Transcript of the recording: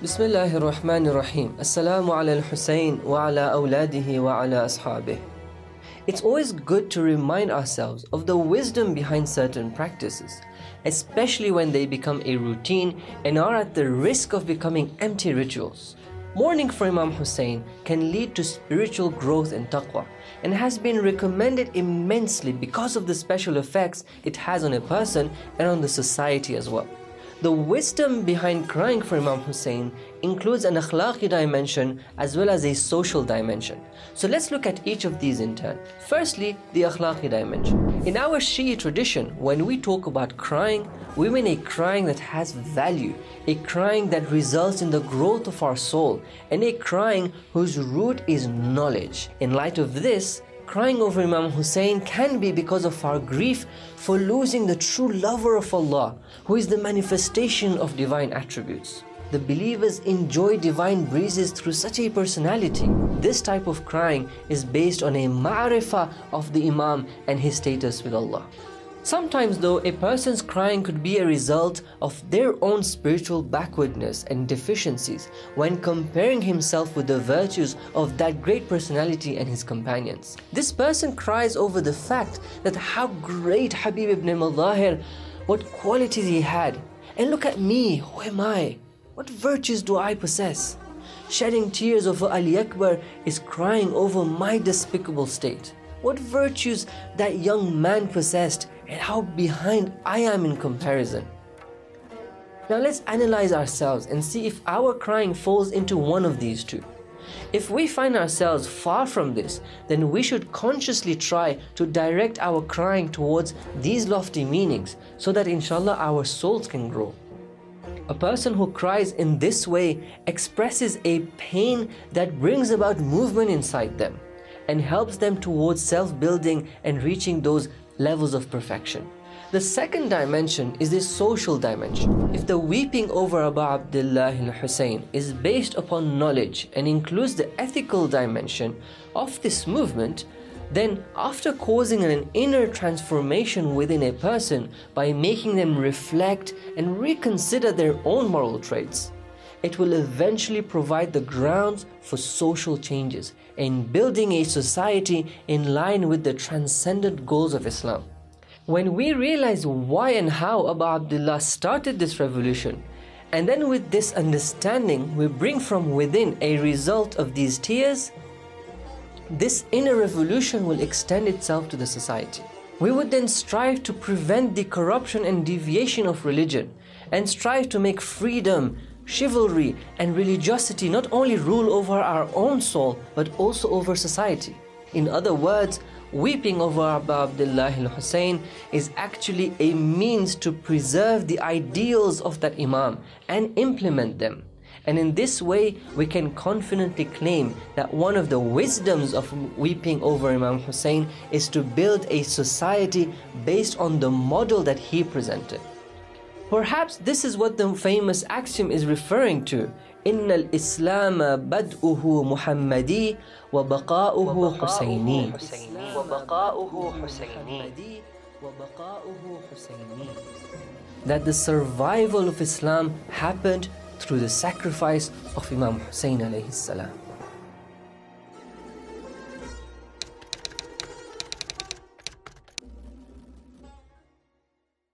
Bismillahir Rahmanir Rahim. Assalamu ala al-Husayn wa ala awladihi wa ala ashabih. It's always good to remind ourselves of the wisdom behind certain practices, especially when they become a routine and are at the risk of becoming empty rituals. Mourning for Imam Hussein can lead to spiritual growth and taqwa, and has been recommended immensely because of the special effects it has on a person and on the society as well. The wisdom behind crying for Imam Hussein includes an akhlaqi dimension as well as a social dimension. So let's look at each of these in turn. Firstly, the akhlaqi dimension. In our Shi'i tradition, when we talk about crying, we mean a crying that has value, a crying that results in the growth of our soul, and a crying whose root is knowledge. In light of this, crying over Imam Hussein can be because of our grief for losing the true lover of Allah, who is the manifestation of divine attributes. The believers enjoy divine breezes through such a personality. This type of crying is based on a ma'rifah of the Imam and his status with Allah. Sometimes though, a person's crying could be a result of their own spiritual backwardness and deficiencies when comparing himself with the virtues of that great personality and his companions. This person cries over the fact that how great Habib ibn al-Madahir, what qualities he had, and look at me, who am I? What virtues do I possess? Shedding tears over Ali Akbar is crying over my despicable state. What virtues that young man possessed, and how behind I am in comparison. Now let's analyze ourselves and see if our crying falls into one of these two. If we find ourselves far from this, then we should consciously try to direct our crying towards these lofty meanings so that inshallah our souls can grow. A person who cries in this way expresses a pain that brings about movement inside them and helps them towards self-building and reaching those levels of perfection. The second dimension is the social dimension. If the weeping over Abu Abdullah al-Hussein is based upon knowledge and includes the ethical dimension of this movement, then after causing an inner transformation within a person by making them reflect and reconsider their own moral traits, it will eventually provide the grounds for social changes and building a society in line with the transcendent goals of Islam. When we realize why and how Abu Abdullah started this revolution, and then with this understanding we bring from within a result of these tears, this inner revolution will extend itself to the society. We would then strive to prevent the corruption and deviation of religion, and strive to make freedom, chivalry and religiosity not only rule over our own soul but also over society. In other words, weeping over Abu Abdullah al-Hussein is actually a means to preserve the ideals of that Imam and implement them. And in this way we can confidently claim that one of the wisdoms of weeping over Imam Hussein is to build a society based on the model that he presented. Perhaps this is what the famous axiom is referring to. إِنَّ الْإِسْلَامَ بَدْءُهُ مُحَمَّدِي وَبَقَاؤُهُ حُسَيْنِي. That the survival of Islam happened through the sacrifice of Imam Hussein alayhi salam.